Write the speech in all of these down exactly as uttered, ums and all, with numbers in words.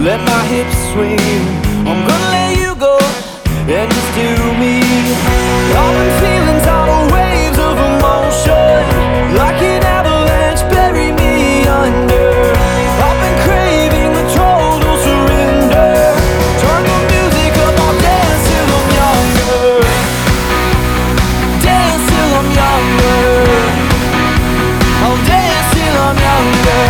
let my hips swing. I'm gonna let you go and just do me. I've been feeling tidal waves of emotion, like an avalanche bury me under. I've been craving the total surrender. Turn the music up, I'll dance till I'm younger. Dance till I'm younger. I'll dance till I'm younger.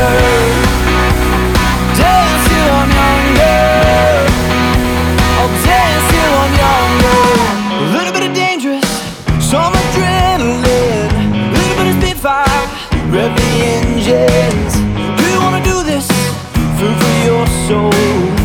Dance till I'm younger. I'll dance till I'm younger. A little bit of dangerous, some adrenaline, a little bit of spitfire, rev the engines. Do you wanna do this? Food for your soul.